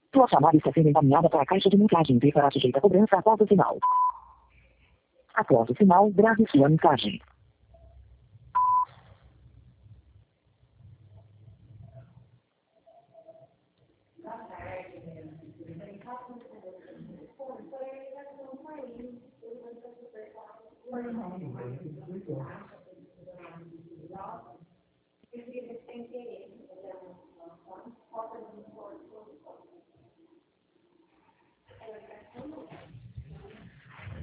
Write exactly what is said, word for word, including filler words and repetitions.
Sua chamada está sendo encaminhada para a caixa de mensagem e será sujeita a cobrança após o sinal. Após o sinal, grave sua mensagem. Uhum.